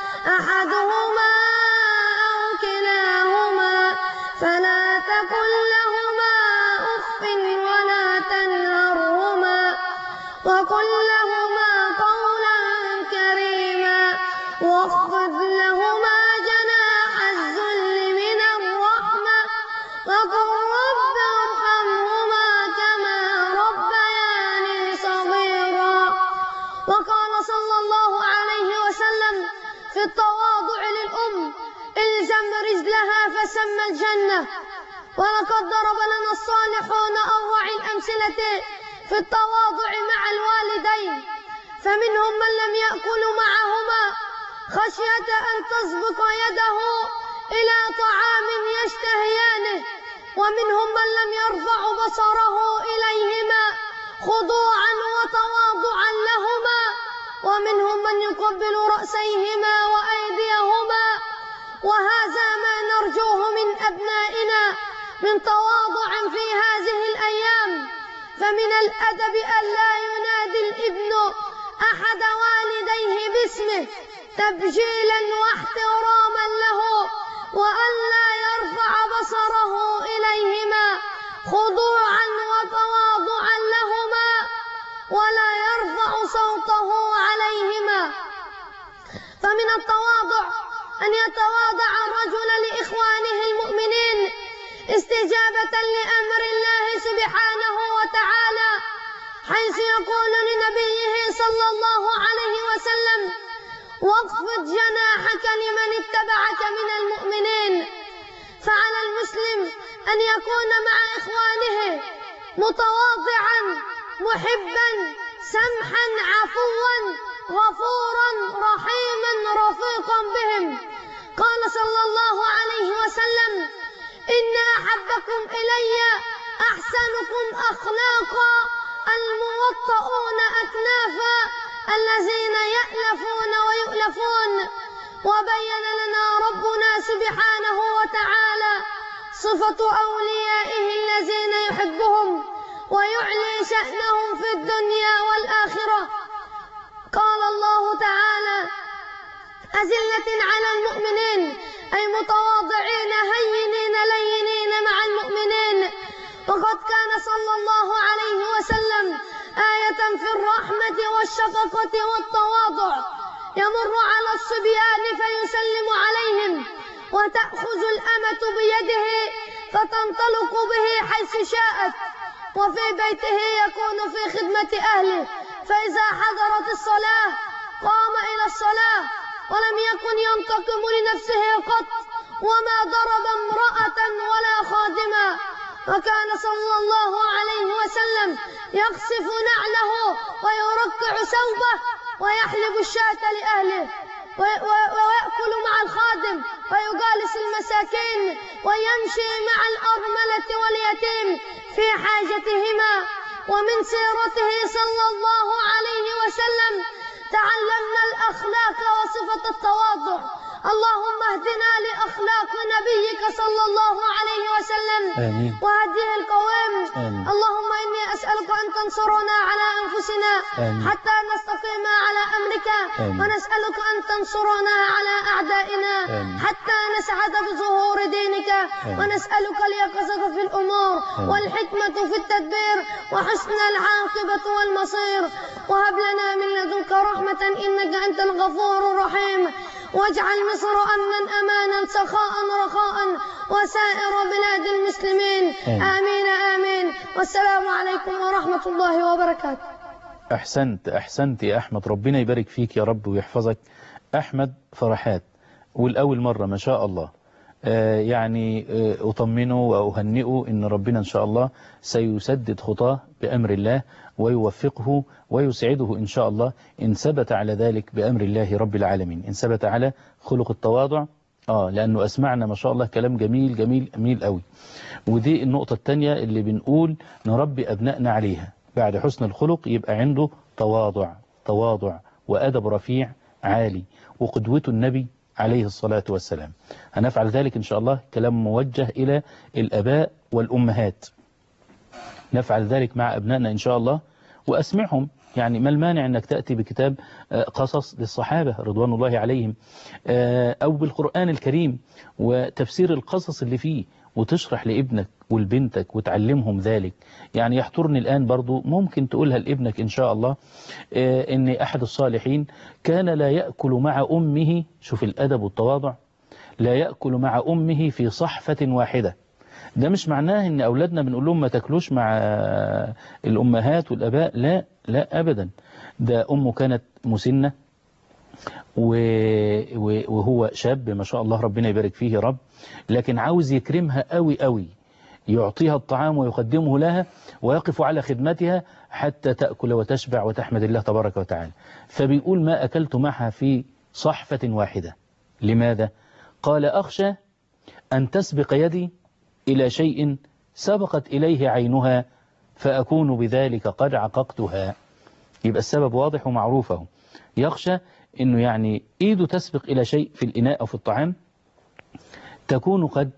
أو كلاهما فلا تقل لهما أف ولا تنهرهما وقل لهما قولا كريما واخفض لهما جناح الذل من الرحمة وقل رب ارحمهما كما ربياني صغيرا. وقال صلى الله عليه وسلم في التواضع للأم: الزم رجلها فسم الجنة. ولقد ضرب لنا الصالحون أروع الأمثلة في التواضع مع الوالدين، فمنهم من لم يأكل معهما خشية أن تسبق يده إلى طعام يشتهيانه، ومنهم من لم يرفع بصره إليهما خضوعا وتواضعا لهما، ومنهم من يقبل رأسيهما وأيديهما. وهذا ما نرجوه من أبنائنا من تواضع في هذه الأيام. فمن الأدب ألا ينادي الابن أحد والديه باسمه تبجيلا واحتراما له، وألا يرفع بصره إليهما خضوعا وتواضعا لهما، ولا يرفع صوته عليهما. فمن التواضع أن يتواضع الرجل لإخوانه المؤمنين استجابة لأمر الله سبحانه وتعالى، حيث يقول لنبيه صلى الله عليه وسلم: واخفض جناحك لمن اتبعك من المؤمنين. فعلى المسلم أن يكون مع إخوانه متواضعا محبا سمحا عفوا غفورا رحيما رفيقا بهم. قال صلى الله عليه وسلم: إن أحبكم إلي أحسنكم أخلاقا الموطؤون أكنافا الذين يألفون ويؤلفون. وبين لنا ربنا سبحانه وتعالى صفة أوليائه الذين يحبهم ويعلي شأنهم في الدنيا والآخرة. قال الله تعالى: أذلة على المؤمنين أي متواضعين هينين لينين مع المؤمنين. وقد كان صلى الله عليه وسلم آية في الرحمة والشفقة والتواضع، يمر على الصبيان فيسلم عليهم، وتأخذ الأمة بيده فتنطلق به حيث شاءت، وفي بيته يكون في خدمة أهله، فإذا حضرت الصلاة قام إلى الصلاة ولم يكن ينتقم لنفسه قط، وما ضرب امرأة ولا خادما. وكان صلى الله عليه وسلم يخسف نعله ويركع ثوبه ويحلب الشاة لأهله ويأكل مع الخادم ويجالس المساكين ويمشي مع الأرملة واليتيم في حاجتهما. ومن سيرته صلى الله عليه وسلم تعلمنا الأخلاق وصفة التواضع. اللهم اهدنا لأخلاق نبيك صلى الله عليه وسلم وهديه القوام. اللهم إني أسألك أن تنصرنا على أنفسنا حتى نستقيم على أمرك، ونسألك أن تنصرنا على أعدائنا حتى نسعد بظهور دينك، ونسألك اليقظة في الأمور والحكمة في التدبير وحسن العاقبة والمصير. وهب لنا من لدنك رحمة إنك أنت الغفور الرحيم، واجعل مصر أمنا أمانا سخاء رخاء وسائر بلاد المسلمين. آمين آمين. والسلام عليكم ورحمة الله وبركاته. أحسنت يا أحمد، ربنا يبارك فيك يا رب ويحفظك. أحمد فرحات، والأول مرة ما شاء الله يعني أطمنه وأهنئه إن ربنا إن شاء الله سيسدد خطاه بأمر الله ويوفقه ويسعده إن شاء الله إن ثبت على ذلك بأمر الله رب العالمين، إن ثبت على خلق التواضع. لأنه أسمعنا ما شاء الله كلام جميل جميل جميل قوي. ودي النقطة الثانية اللي بنقول نربي أبنائنا عليها، بعد حسن الخلق يبقى عنده تواضع وأدب رفيع عالي، وقدوته النبي عليه الصلاة والسلام. هنفعل ذلك إن شاء الله، كلام موجه إلى الأباء والأمهات، نفعل ذلك مع أبنائنا إن شاء الله وأسمعهم. يعني ما المانع أنك تأتي بكتاب قصص للصحابة رضوان الله عليهم، أو بالقرآن الكريم وتفسير القصص اللي فيه، وتشرح لابنك ولبنتك وتعلمهم ذلك. يعني يحضرني الآن برضو ممكن تقولها لابنك إن شاء الله، إن أحد الصالحين كان لا يأكل مع أمه، شوف الأدب والتواضع، لا يأكل مع أمه في صحفة واحدة. ده مش معناه ان اولادنا بنقول لهم ما تاكلوش مع الامهات والاباء، لا ابدا. ده امه كانت مسنة وهو شاب ما شاء الله ربنا يبارك فيه يا رب، لكن عاوز يكرمها قوي قوي، يعطيها الطعام ويقدمه لها ويقف على خدمتها حتى تأكل وتشبع وتحمد الله تبارك وتعالى. فبيقول ما أكلت معها في صحفة واحدة. لماذا؟ قال أخشى أن تسبق يدي إلى شيء سبقت إليه عينها فأكون بذلك قد عققتها. يبقى السبب واضح ومعروفه، يخشى أنه يعني إيده تسبق إلى شيء في الإناء أو في الطعام تكون قد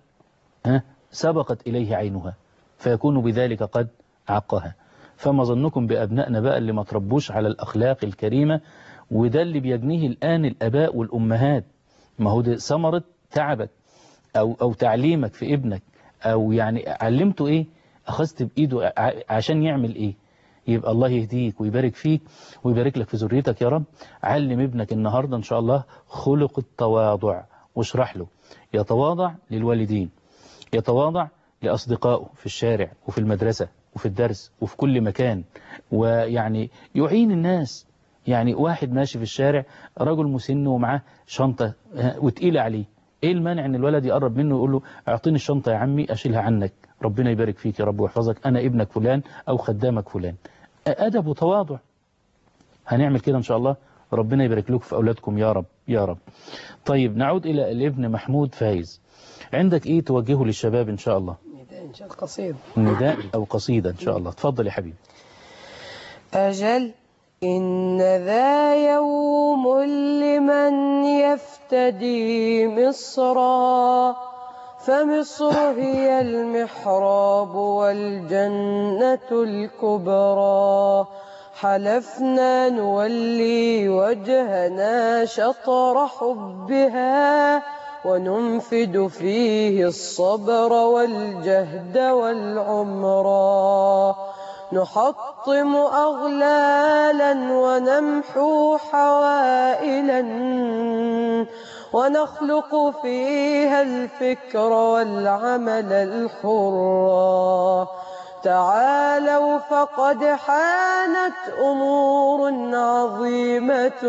سبقت إليه عينها فيكون بذلك قد عقها. فما ظنكم بأبنائنا بقى اللي ما تربوش على الأخلاق الكريمة؟ وده اللي بيجنيه الآن الأباء والأمهات. ما هو ده ثمرة تعبك أو تعليمك في ابنك، أو يعني علمته إيه، أخذت بإيده عشان يعمل إيه. يبقى الله يهديك ويبارك فيك ويبارك لك في ذريتك يا رب. علم ابنك النهاردة إن شاء الله خلق التواضع، واشرح له يتواضع للوالدين، يتواضع لأصدقائه في الشارع وفي المدرسة وفي الدرس وفي كل مكان، ويعني يعين الناس. يعني واحد ماشي في الشارع رجل مسن ومعاه شنطة وتقيلة عليه، ايه المانع ان الولد يقرب منه ويقول له اعطيني الشنطة يا عمي اشيلها عنك، ربنا يبارك فيك يا رب ويحفظك، انا ابنك فلان او خدامك فلان. ادب وتواضع. هنعمل كده ان شاء الله، ربنا يبارك لكم في اولادكم يا رب يا رب. طيب نعود الى الابن محمود فايز، عندك ايه توجهه للشباب ان شاء الله؟ نداء ان شاء الله قصيد، نداء او قصيدة ان شاء الله. اتفضل يا حبيبي. أجل إن ذا يوم لمن يفتدي مصرا، فمصر هي المحراب والجنة الكبرى. حلفنا نولي وجهنا شطر حبها، وننفد فيه الصبر والجهد والعمرا. نحطم أغلالا ونمحو حوائلا، ونخلق فيها الفكر والعمل الحرا. تعالوا فقد حانت أمور عظيمة،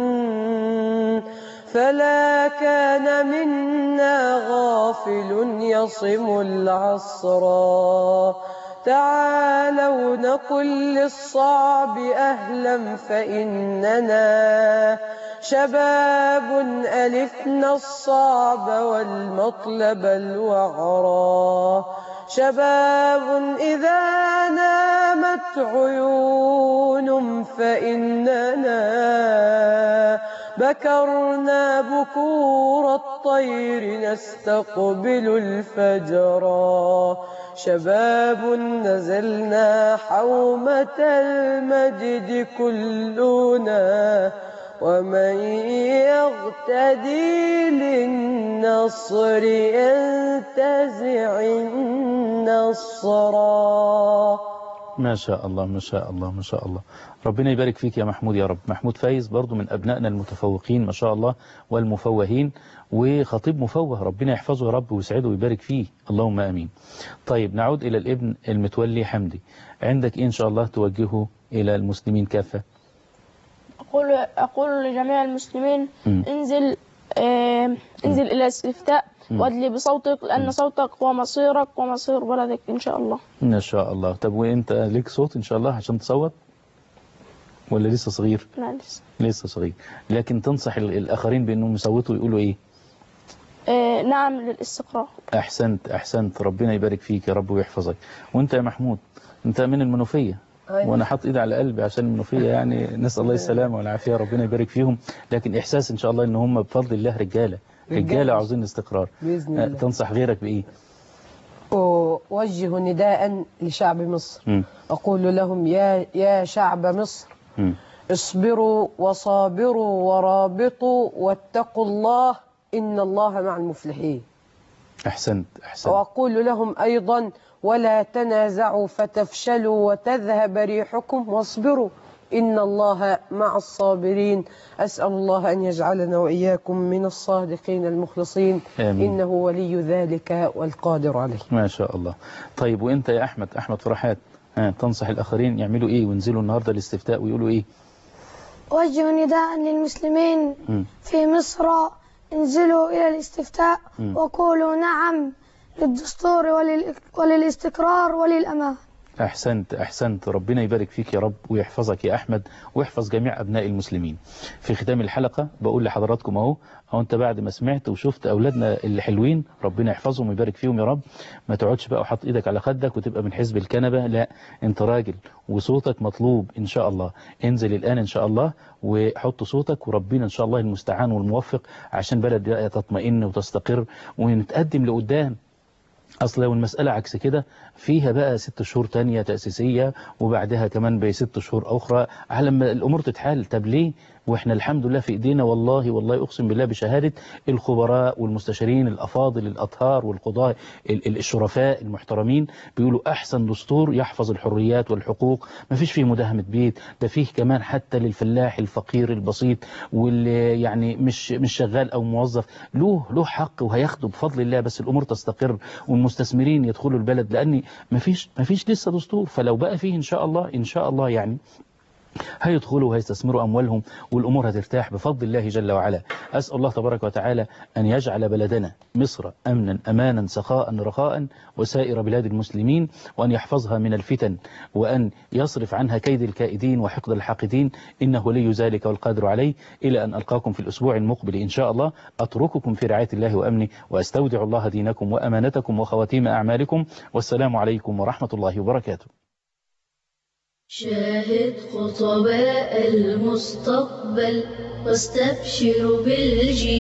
فلا كان منا غافل يصم العصرا. تعالوا نقل للصعب أهلا، فإننا شباب ألفنا الصعب والمطلب الوعرا. شباب إذا نامت عيون فإننا بكرنا بكور الطير نستقبل الفجرا. شباب نزلنا حومة المجد كلنا، ومن يغتدي للنصر ينتزع النصرا. ما شاء الله ما شاء الله ما شاء الله. ربنا يبارك فيك يا محمود يا رب. محمود فايز برضو من أبنائنا المتفوقين ما شاء الله والمفوهين، وخطيب مفوه، ربنا يحفظه يا رب ويسعده ويبارك فيه، اللهم آمين. طيب نعود إلى الابن المتولي حمدي، عندك إيه إن شاء الله توجهه إلى المسلمين كافة؟ أقول لجميع المسلمين انزل انزل إلى الاستفتاء وادلي بصوتك، لأن صوتك هو مصيرك ومصير بلدك إن شاء الله. إن شاء الله. طب وأنت ليك صوت إن شاء الله عشان تصوت ولا لسه صغير؟ لا لسه صغير، لكن تنصح الآخرين بأنهم يصوتوا يقولوا إيه؟ نعم للاستقرار. أحسنت، ربنا يبارك فيك يا رب ويحفظك. وأنت يا محمود أنت من المنوفية. وانا حاطط ايدي على قلبي عشان المنوفيه، يعني نسال الله السلامه والعافيه، ربنا يبارك فيهم، لكن احساس ان شاء الله ان هم بفضل الله رجاله عاوزين استقرار باذن الله. تنصح غيرك بايه؟ اوجه نداء لشعب مصر. اقول لهم يا شعب مصر اصبروا وصابروا ورابطوا واتقوا الله، ان الله مع المفلحين. احسنت. واقول لهم ايضا ولا تنازعوا فتفشلوا وتذهب ريحكم واصبروا إن الله مع الصابرين. أسأل الله أن يجعلنا وإياكم من الصادقين المخلصين. آمين. إنه ولي ذلك والقادر عليه. ما شاء الله. طيب وإنت يا أحمد فرحات تنصح الآخرين يعملوا إيه وينزلوا النهاردة الاستفتاء ويقولوا إيه؟ أوجه نداء للمسلمين في مصر، انزلوا إلى الاستفتاء وقولوا نعم للدستور وللاستقرار وللأمان. أحسنت، ربنا يبارك فيك يا رب ويحفظك يا أحمد ويحفظ جميع أبناء المسلمين. في ختام الحلقة بقول لحضراتكم أهو أنت بعد ما سمعت وشفت أولادنا اللي حلوين ربنا يحفظهم ويبارك فيهم يا رب، ما تقعدش بقى وحط إيدك على خدك وتبقى من حزب الكنبة، لا أنت راجل وصوتك مطلوب إن شاء الله. انزل الآن إن شاء الله وحط صوتك، وربنا إن شاء الله المستعان والموفق عشان بلد تطمئن وتستقر ونتقدم لقدام. أصل لو المسألة عكس كده فيها بقى 6 شهور تانية تأسيسية وبعدها كمان ب6 شهور أخرى على ما الأمور تتحل. طب ليه وإحنا الحمد لله في إيدينا؟ والله أقسم بالله بشهادة الخبراء والمستشارين الأفاضل الأطهار والقضاء الشرفاء المحترمين بيقولوا أحسن دستور يحفظ الحريات والحقوق، ما فيش فيه مداهمة بيت، ده فيه كمان حتى للفلاح الفقير البسيط واللي يعني مش شغال أو موظف له حق وهياخده بفضل الله، بس الأمور تستقر والمستثمرين يدخلوا البلد، لأن ما فيش لسه دستور. فلو بقى فيه إن شاء الله يعني هيدخلوا وهيستثمروا أموالهم والأمور هترتاح بفضل الله جل وعلا. أسأل الله تبارك وتعالى أن يجعل بلدنا مصر أمنا أمانا سخاء رخاء وسائر بلاد المسلمين، وأن يحفظها من الفتن وأن يصرف عنها كيد الكائدين وحقد الحاقدين، إنه ولي ذلك والقادر عليه. إلى أن ألقاكم في الأسبوع المقبل إن شاء الله، أترككم في رعاية الله وأمنه، وأستودع الله دينكم وأمانتكم وخواتيم أعمالكم، والسلام عليكم ورحمة الله وبركاته. شاهد خطباء المستقبل واستبشر بالجيل.